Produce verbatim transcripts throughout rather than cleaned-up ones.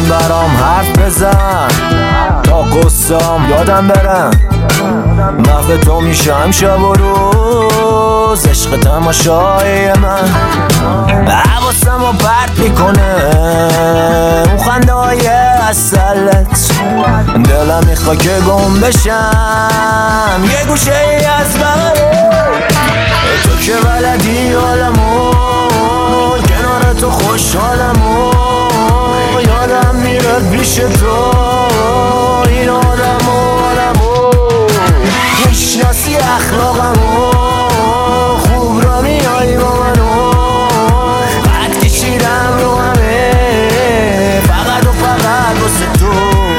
برام حرف بزن تا قصام یادم برم. محو تو میشم شب و روز، عشق تماشای من حواسم رو پرت میکنه اون خنده های اصلت. دلم میخوا که گم بشم یه گوشه ای از بغلت. تو که بلدی حالمو، کنار تو خوشحالمو، یادم میرد پیش تو این آدمو آدمو. میشناسی اخلاقمو، خوب را میایی با منو. قد کشیدم رو همه فقط و فقط واسه تو.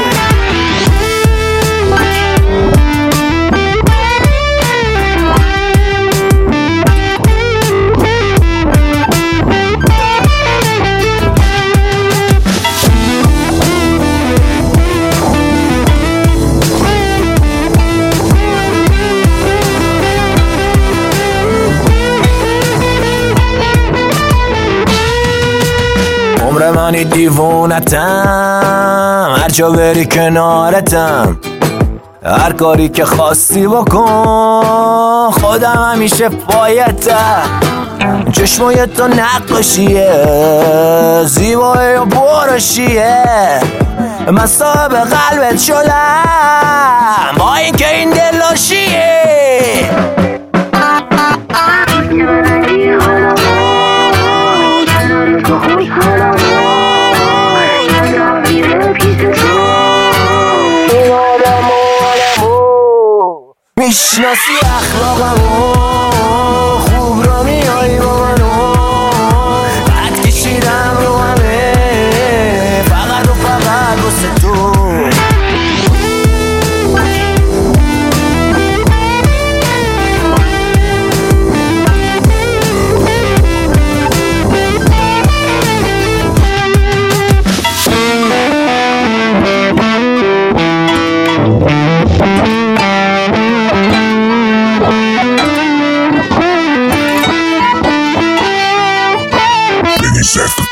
عمر منی دیوونتم، هر جا بری کنارتم، هر کاری که خواستی بکن، خودم همیشه پایتم. چشمای تو نقاشیه، زیبایی و برشیه، من صاحب قلبت شدم با اینکه این دلاشیه. میشناسی اخلاقمو، خوب را میایی با منو. قد کشیدم رو همه فقط و فقط واسه تو. After